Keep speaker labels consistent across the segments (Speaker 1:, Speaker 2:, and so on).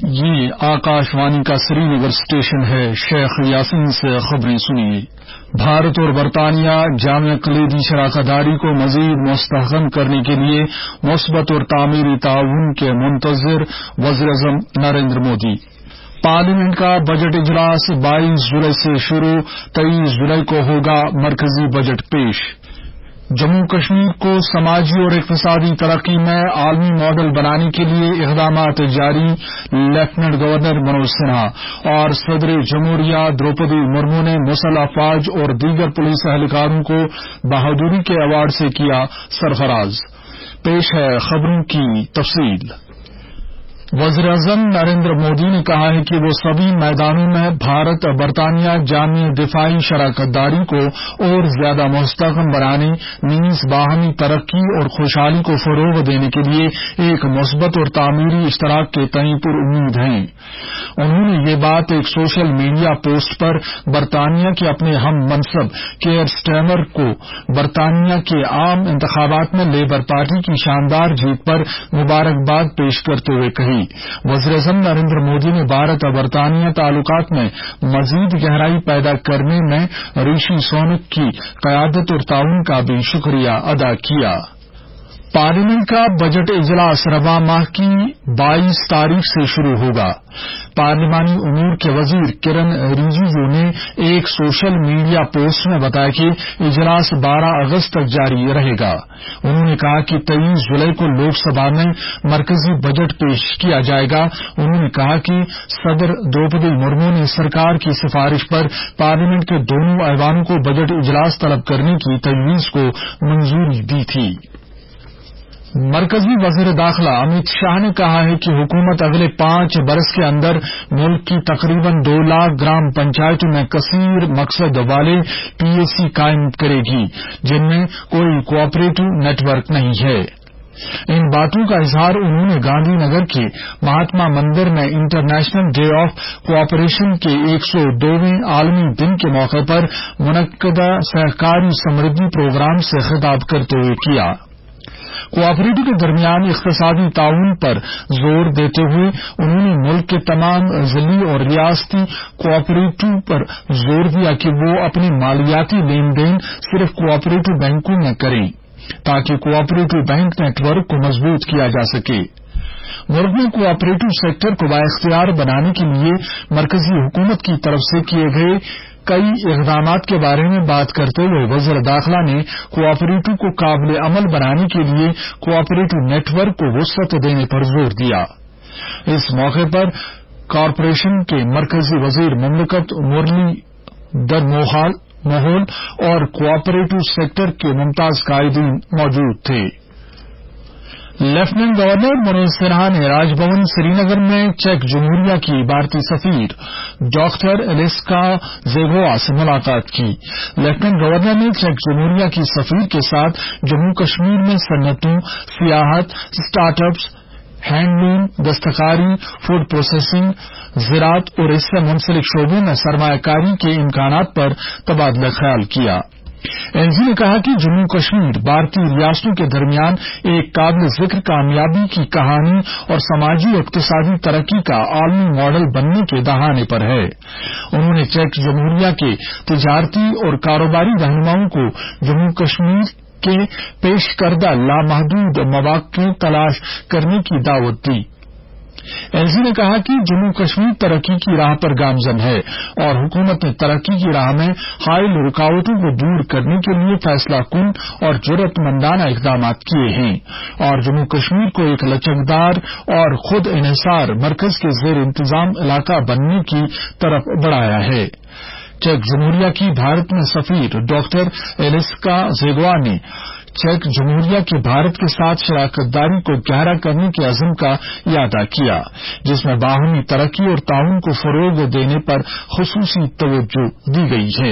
Speaker 1: یہ آکاشوانی کا سری نگر اسٹیشن ہے۔ شیخ یاسین سے خبریں سنیے۔ بھارت اور برطانیہ جامع کلیدی شراکت داری کو مزید مستحکم کرنے کے لیے مثبت اور تعمیری تعاون کے منتظر وزیراعظم نریندر مودی۔ پارلیمنٹ کا بجٹ اجلاس 22 جولائی سے شروع، 23 جولائی کو ہوگا مرکزی بجٹ پیش۔ جموں کشمیر کو سماجی اور اقتصادی ترقی میں عالمی ماڈل بنانے کے لیے اقدامات جاری، لیفٹیننٹ گورنر منوج سنہا اور صدر جمہوریہ دروپدی مرمو نے مسلح افواج اور دیگر پولیس اہلکاروں کو بہادری کے ایوارڈ سے کیا سرفراز۔ پیش ہے خبروں کی تفصیل۔ وزیراعظم نریندر مودی نے کہا ہے کہ وہ سبھی میدانوں میں بھارت برطانیہ جامع دفاعی شراکت داری کو اور زیادہ مستحکم بنانے، نیز باہمی ترقی اور خوشحالی کو فروغ دینے کے لیے ایک مثبت اور تعمیری اشتراک کے تئیں پر امید ہیں۔ انہوں نے یہ بات ایک سوشل میڈیا پوسٹ پر برطانیہ کے اپنے ہم منصب کیئر سٹارمر کو برطانیہ کے عام انتخابات میں لیبر پارٹی کی شاندار جیت پر مبارکباد پیش کرتے ہوئے کہی۔ وزیراعظم نریندر مودی نے بھارت اور برطانیہ تعلقات میں مزید گہرائی پیدا کرنے میں رشی سونک کی قیادت اور تعاون کا بھی شکریہ ادا کیا۔ پارلیمنٹ کا بجٹ اجلاس رواں ماہ کی 22 تاریخ سے شروع ہوگا۔ پارلیمانی امور کے وزیر کرن رجیجو نے ایک سوشل میڈیا پوسٹ میں بتایا کہ اجلاس 12 اگست تک جاری رہے گا۔ انہوں نے کہا کہ 23 جولائی کو لوک سبھا میں مرکزی بجٹ پیش کیا جائے گا۔ انہوں نے کہا کہ صدر دروپدی مرمو نے سرکار کی سفارش پر پارلیمنٹ کے دونوں ایوانوں کو بجٹ اجلاس طلب کرنے کی تجویز کو منظوری دی تھی۔ مرکزی وزیر داخلہ امت شاہ نے کہا ہے کہ حکومت اگلے 5 برس کے اندر ملک کی تقریباً 2 لاکھ گرام پنچایتوں میں کثیر مقصد والے PSC قائم کرے گی جن میں کوئی کوآپریٹو نیٹ ورک نہیں ہے۔ ان باتوں کا اظہار انہوں نے گاندھی نگر کے مہاتما مندر میں انٹرنیشنل ڈے آف کوآپریشن کے 102ویں عالمی دن کے موقع پر منعقدہ سہکاری سمردھی پروگرام سے خطاب کرتے ہوئے کیا۔ کوآپریٹو کے درمیان اقتصادی تعاون پر زور دیتے ہوئے انہوں نے ملک کے تمام ضلعی اور ریاستی کوآپریٹو پر زور دیا کہ وہ اپنے مالیاتی لین دین صرف کوآپریٹو بینکوں میں کریں تاکہ کوآپریٹو بینک نیٹ ورک کو مضبوط کیا جا سکے۔ ملک میں کوآپریٹو سیکٹر کو بااختیار بنانے کے لیے مرکزی حکومت کی طرف سے کیے گئے کئی اقدامات کے بارے میں بات کرتے ہوئے وزیر داخلہ نے کوآپریٹو کو قابل عمل بنانے کے لیے کوآپریٹو نیٹ ورک کو وسعت دینے پر زور دیا۔ اس موقع پر کارپوریشن کے مرکزی وزیر مملکت مرلی در ماحول اور کوآپریٹو سیکٹر کے ممتاز قائدین موجود تھے۔ لیفٹیننٹ گورنر منوج سنہا نے راج بھون سری نگر میں چیک جمہوریہ کی بھارتی سفیر ڈاکٹر ایلیسکا زیگوا سے ملاقات کی۔ لیفٹیننٹ گورنر نے چیک جمہوریہ کی سفیر کے ساتھ جموں کشمیر میں صنعتوں، سیاحت، اسٹارٹ اپس، ہینڈلوم، دستکاری، فوڈ پروسیسنگ، زراعت اور اس سے منسلک شعبوں میں سرمایہ کاری کے امکانات پر تبادلہ خیال کیا۔ NG نے کہا کہ جموں کشمیر بھارتی ریاستوں کے درمیان ایک قابل ذکر کامیابی کی کہانی اور سماجی و اقتصادی ترقی کا عالمی ماڈل بننے کے دہانے پر ہے۔ انہوں نے چیک جمہوریہ کے تجارتی اور کاروباری رہنماؤں کو جموں کشمیر کے پیش کردہ لامحدود مواقع تلاش کرنے کی دعوت دی۔ NG نے کہا کہ جموں کشمیر ترقی کی راہ پر گامزن ہے اور حکومت نے ترقی کی راہ میں حائل رکاوٹوں کو دور کرنے کے لیے فیصلہ کن اور جرأت مندانہ اقدامات کیے ہیں اور جموں کشمیر کو ایک لچکدار اور خود انحصار مرکز کے زیر انتظام علاقہ بننے کی طرف بڑھایا ہے۔ چیک جمہوریہ کی بھارت میں سفیر ڈاکٹر ایلیسکا زیگوا نے چیک جمہوریہ کے بھارت کے ساتھ شراکت داری کو گہرا کرنے کے عزم کا اعادہ کیا جس میں باہمی ترقی اور تعاون کو فروغ دینے پر خصوصی توجہ دی گئی ہے۔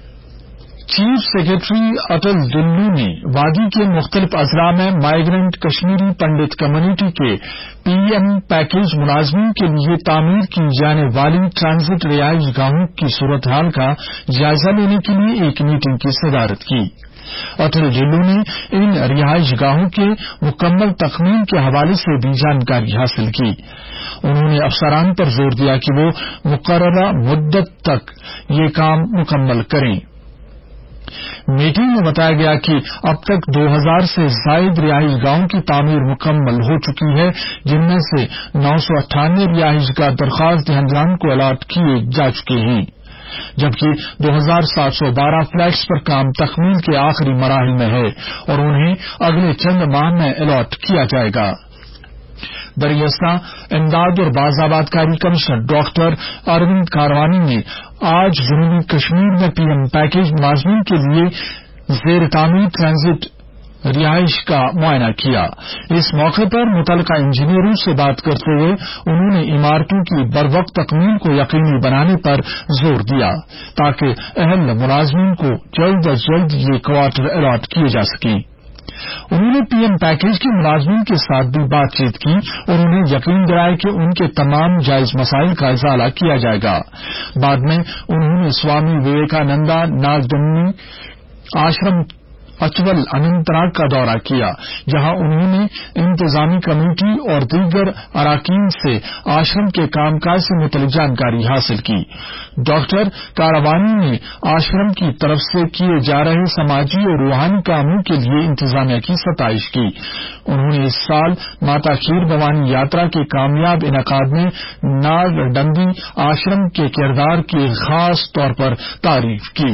Speaker 1: چیف سیکرٹری اٹل ڈلو نے وادی کے مختلف اضلاع میں مائیگرنٹ کشمیری پنڈت کمیونٹی کے PM پیکیج ملازمین کے لیے تعمیر کی جانے والی ٹرانزٹ رہائش گاہوں کی صورتحال کا جائزہ لینے کے لیے ایک میٹنگ کی صدارت کی۔ اٹل ڈلو نے ان رہائش گاہوں کے مکمل تخمین کے حوالے سے بھی جانکاری حاصل کی۔ انہوں نے افسران پر زور دیا کہ وہ مقررہ مدت تک یہ کام مکمل کریں۔ میٹنگ میں بتایا گیا کہ اب تک 2000 سے زائد رہائش گاہوں کی تعمیر مکمل ہو چکی ہے، جن میں سے 998 رہائش گاہ درخواست دہندگان کو الاٹ کیے جا چکے ہیں، جبکہ 2712 فلیٹس پر کام تکمیل کے آخری مراحل میں ہے اور انہیں اگلے چند ماہ میں الاٹ کیا جائے گا۔ دریاستہ امداد اور بازآبادکاری کمشنر ڈاکٹر اروند کاروانی نے آج جنوبی کشمیر میں پی ایم پیکیج ملازمین کے لیے زیر تعمیر ٹرانزٹ رہائش کا معائنہ کیا۔ اس موقع پر متعلقہ انجینئروں سے بات کرتے ہوئے انہوں نے عمارتوں کی بروقت تکمیل کو یقینی بنانے پر زور دیا تاکہ اہل ملازمین کو جلد از جلد یہ کوارٹر الاٹ کیے جا سکیں۔ انہوں نے پی ایم پیکیج کے ملازمین کے ساتھ بھی بات چیت کی اور انہیں یقین دلایا کہ ان کے تمام جائز مسائل کا ازالہ کیا جائے گا۔ بعد میں انہوں نے سوامی وویکانندا ناگدمنی آشرم اچول اننت ناگ کا دورہ کیا، جہاں انہوں نے انتظامی کمیٹی اور دیگر اراکین سے آشرم کے کام کاج سے متعلق جانکاری حاصل کی۔ ڈاکٹر کاروانی نے آشرم کی طرف سے کیے جا رہے سماجی اور روحانی کاموں کے لیے انتظامیہ کی ستائش کی۔ انہوں نے اس سال ماتا کھیر بھوانی یاترا کے کامیاب انعقاد میں ناگ ڈنگی آشرم کے کردار کی خاص طور پر تعریف کی۔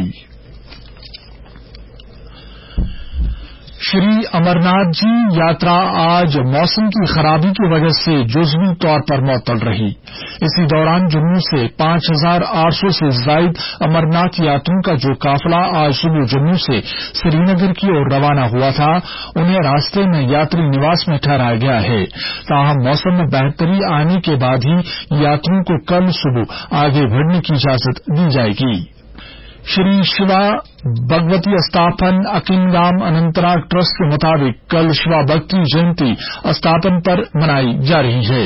Speaker 1: شری امرناتھ جی یاترا آج موسم کی خرابی کی وجہ سے جزوی طور پر معطل رہی۔ اسی دوران جموں سے 5800 سے زائد امرناتھ یاتریوں کا جو قافلہ آج صبح جموں سے سری نگر کی اور روانہ ہوا تھا، انہیں راستے میں یاتری نواس میں ٹھہرایا گیا ہے۔ تاہم موسم میں بہتری آنے کے بعد ہی یاتریوں کو کل صبح آگے بڑھنے کی اجازت دی جائے گی۔ شری شیوا بھگوتی استھاپن اکینگام اننت ناگ ٹرسٹ کے مطابق کل شیوا بھکتی جینتی استھاپن پر منائی جا رہی ہے۔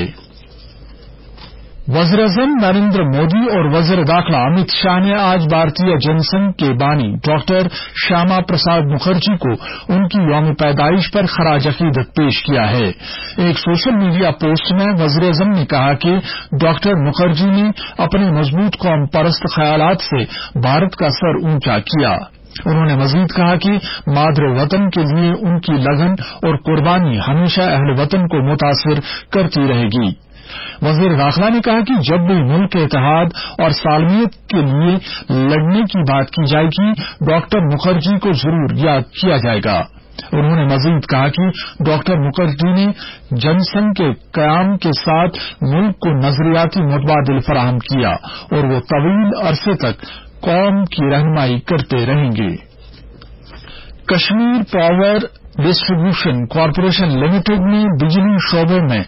Speaker 1: وزیر اعظم نریندر مودی اور وزیر داخلہ امت شاہ نے آج بھارتیہ جن سنگھ کے بانی ڈاکٹر شیاما پرساد مکھرجی کو ان کی یوم پیدائش پر خراج عقیدت پیش کیا ہے۔ ایک سوشل میڈیا پوسٹ میں وزیر اعظم نے کہا کہ ڈاکٹر مکھرجی نے اپنے مضبوط قوم پرست خیالات سے بھارت کا سر اونچا کیا۔ انہوں نے مزید کہا کہ مادر وطن کے لیے ان کی لگن اور قربانی ہمیشہ اہل وطن کو متاثر کرتی رہے گی۔ وزیر داخلہ نے کہا کہ جب بھی ملک کے اتحاد اور سالمیت کے لیے لڑنے کی بات کی جائے گی، ڈاکٹر مکھرجی کو ضرور یاد کیا جائے گا۔ انہوں نے مزید کہا کہ ڈاکٹر مکھرجی نے جن سنگھ کے قیام کے ساتھ ملک کو نظریاتی متبادل فراہم کیا اور وہ طویل عرصے تک قوم کی رہنمائی کرتے رہیں گے۔ Kashmir power distribution corporation limited نے بجلی شعبے میں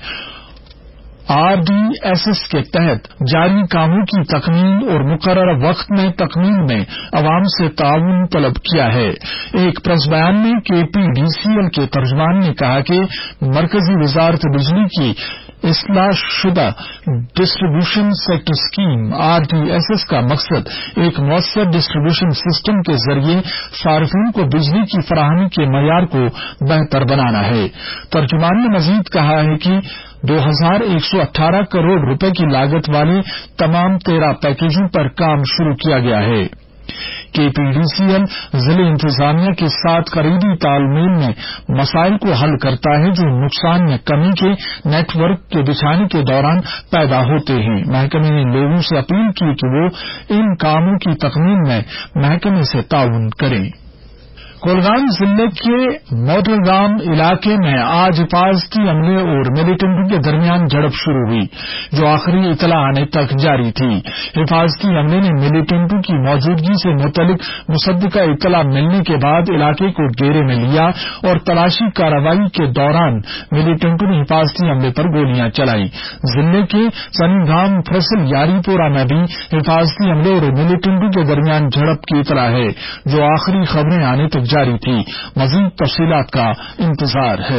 Speaker 1: RDSS کے تحت جاری کاموں کی تکمیل اور مقررہ وقت میں تکمیل میں عوام سے تعاون طلب کیا ہے۔ ایک پریس بیان میں KPDCL کے ترجمان نے کہا کہ مرکزی وزارت بجلی کی اصلاح شدہ ڈسٹریبیوشن سیکٹر اسکیم RDSS کا مقصد ایک مؤثر ڈسٹریبیوشن سسٹم کے ذریعے صارفین کو بجلی کی فراہمی کے معیار کو بہتر بنانا ہے۔ ترجمان نے مزید کہا ہے کہ 2118 کروڑ روپے کی لاگت والے تمام 13 پیکیجوں پر کام شروع کیا گیا ہے۔ KPDCL ضلع انتظامیہ کے ساتھ قریبی تال میل میں مسائل کو حل کرتا ہے جو نقصان میں کمی کے نیٹ ورک کے بچھانے کے دوران پیدا ہوتے ہیں۔ محکمے نے لوگوں سے اپیل کی کہ وہ ان کاموں کی تکمیل میں محکمے سے تعاون کریں۔ کولگام ضلع کے موٹر گام علاقے میں آج حفاظتی عملے اور ملیٹنٹوں کے درمیان جھڑپ شروع ہوئی، جو آخری اطلاع آنے تک جاری تھی۔ حفاظتی عملے نے ملیٹنٹوں کی موجودگی سے متعلق مصدقہ اطلاع ملنے کے بعد علاقے کو گھیرے میں لیا اور تلاشی کارروائی کے دوران ملیٹنٹوں نے حفاظتی عملے پر گولیاں چلائیں۔ ضلع کے سنگام فصل یاری پورہ میں بھی حفاظتی عملے اور ملیٹنٹوں کے درمیان جھڑپ کی اطلاع ہے، جو آخری خبریں آنے تک جاری تھی۔ مزید تفصیلات کا انتظار ہے۔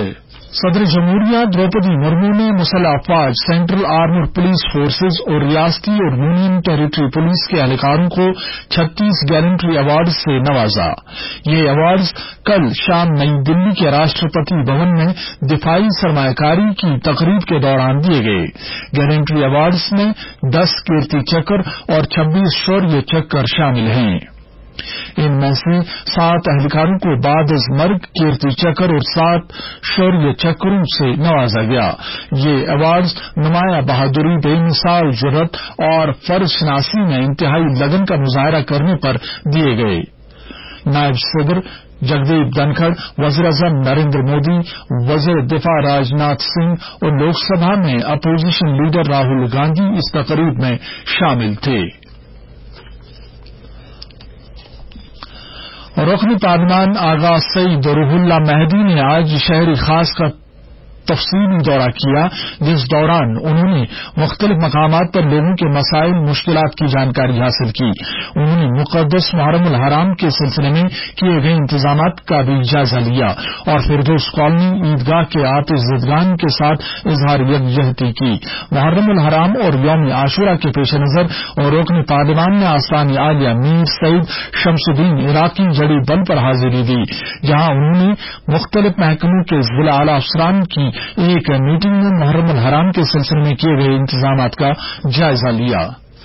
Speaker 1: صدر جمہوریہ دروپدی مرمو نے مسلح افواج، سینٹرل آرمڈ پولیس فورسز اور ریاستی اور یونین ٹیریٹری پولیس کے اہلکاروں کو 36 گیلنٹری ایوارڈ سے نوازا۔ یہ ایوارڈز کل شام نئی دلی کے راشٹرپتی بھون میں دفاعی سرمایہ کاری کی تقریب کے دوران دیے گئے۔ گیلنٹری ایوارڈز میں 10 کیرتی چکر اور 26 شوریہ چکر شامل ہیں۔ ان میں سے 7 اہلکاروں کو بعد از مرگ کیرتی چکر اور 7 شوریہ چکروں سے نوازا گیا۔ یہ ایوارڈز نمایاں بہادری، بے مثال جرأت اور فرض شناسی میں انتہائی لگن کا مظاہرہ کرنے پر دیے گئے۔ نائب صدر جگدیپ دھنکھڑ، وزیر اعظم نریندر مودی، وزیر دفاع راجناتھ سنگھ اور لوک سبھا میں اپوزیشن لیڈر راہل گاندھی اس تقریب میں شامل تھے۔ رکن پارلیمان آغا سعید روح اللہ مہدی نے آج شہری خاص کا تفصیلی دورہ کیا، جس دوران انہوں نے مختلف مقامات پر لوگوں کے مسائل، مشکلات کی جانکاری حاصل کی۔ انہوں نے مقدس محرم الحرام کے سلسلے میں کیے گئے انتظامات کا بھی جائزہ لیا اور فردوس کالونی عیدگاہ کے آتش زدگان کے ساتھ اظہار یکجہتی کی۔ محرم الحرام اور یوم عاشورہ کے پیش نظر رکن پارلیمان نے آستان عالیہ میر سعید شمس الدین عراقی جڑی بل پر حاضری دی، جہاں انہوں نے مختلف محکموں کے ضلع اعلی افسران کی ایک میٹنگ میں محرم الحرام کے سلسلے میں کیے گئے انتظامات کا جائزہ لیا۔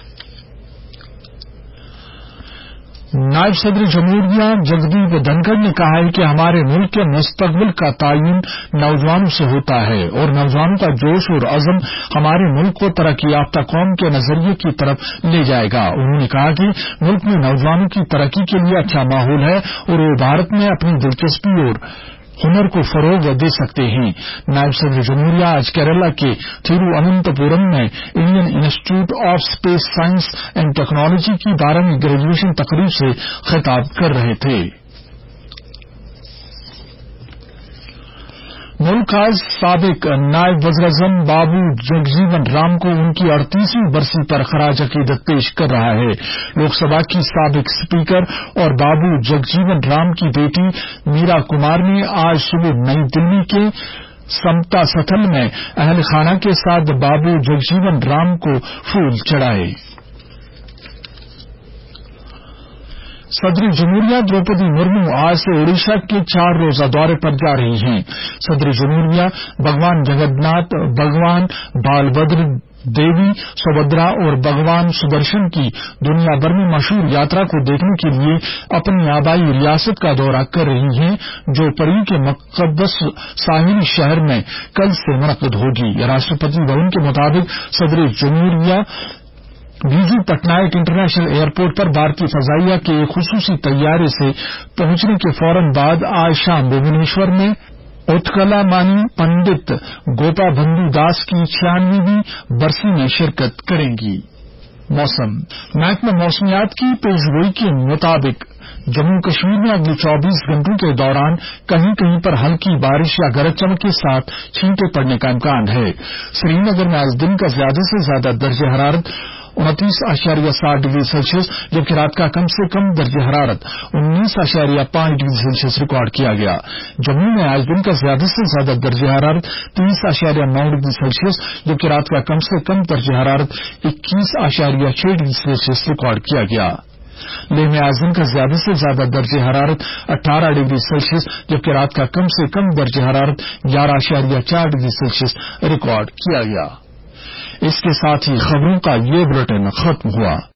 Speaker 1: نائب صدر جمہوریہ جگدیپ دھنکھڑ نے کہا ہے کہ ہمارے ملک کے مستقبل کا تعین نوجوانوں سے ہوتا ہے اور نوجوانوں کا جوش اور عزم ہمارے ملک کو ترقی یافتہ قوم کے نظریے کی طرف لے جائے گا۔ انہوں نے کہا کہ ملک میں نوجوانوں کی ترقی کے لیے اچھا ماحول ہے اور وہ بھارت میں اپنی دلچسپی اور ہنر کو فروغ دے سکتے ہیں۔ نائب صدر جمہوریہ آج کیرالہ کے تھیرواننتھاپورم میں Indian institute of space science and technology کی 12ویں گریجویشن تقریب سے خطاب کر رہے تھے۔ ملک آج سابق نائب وزیر اعظم بابو جگجیون رام کو ان کی 38ویں برسی پر خراج عقیدت پیش کر رہا ہے۔ لوک سبھا کی سابق اسپیکر اور بابو جگجیون رام کی بیٹی میرا کمار نے آج صبح نئی دلی کے سمتا ستھل میں اہل خانہ کے ساتھ بابو جگجیون رام کو پھول چڑھائے۔ صدر جمہوریہ دروپدی مرمو آج سے اڈیشہ کے 4 روزہ دورے پر جا رہی ہیں۔ صدر جمہوریہ بھگوان جگن ناتھ، بھگوان بالبھدر دیوی سبھدرا اور بھگوان سدرشن کی دنیا بھر میں مشہور یاترا کو دیکھنے کے لیے اپنی آبائی ریاست کا دورہ کر رہی ہیں، جو پری کے مقدس ساحلی شہر میں کل سے منعقد ہوگی۔ راشٹرپتی بھون کے مطابق صدر جمہوریہ بیجو پٹنائک انٹرنیشنل ایئرپورٹ پر بھارتی فضائیہ کے ایک خصوصی طیارے سے پہنچنے کے فوراً بعد آج شام بھوونیشور میں اتکلا مانی پنڈت گوپا بندو داس کی 96ویں برسی میں شرکت کریں گی۔ موسم محکمہ موسمیات کی پیشگوئی کے مطابق جموں کشمیر میں اگلے 24 گھنٹوں کے دوران کہیں کہیں پر ہلکی بارش یا گرج چمک کے ساتھ چھینٹیں پڑنے کا امکان ہے۔ سری نگر میں آج دن کا زیادہ سے زیادہ درجہ حرارت 29.7 ڈگری سیلسیس جبکہ رات کا کم سے کم درجہ حرارت 19.5 ڈگری سیلسیس ریکارڈ کیا گیا۔ جموں میں آج دن کا زیادہ سے زیادہ درجہ حرارت 30.9 ڈگری سیلسیس جبکہ رات کا کم سے کم درجہ حرارت 21.6 ڈگری سیلسیس ریکارڈ کیا گیا۔ لیہ میں آج دن کا زیادہ سے زیادہ درجہ حرارت 18 ڈگری سیلسیس جبکہ رات کا کم سے کم درجہ حرارت 11.4 ڈگری سیلسیس ریکارڈ کیا گیا۔ اس کے ساتھ ہی خبروں کا یہ بلیٹن ختم ہوا۔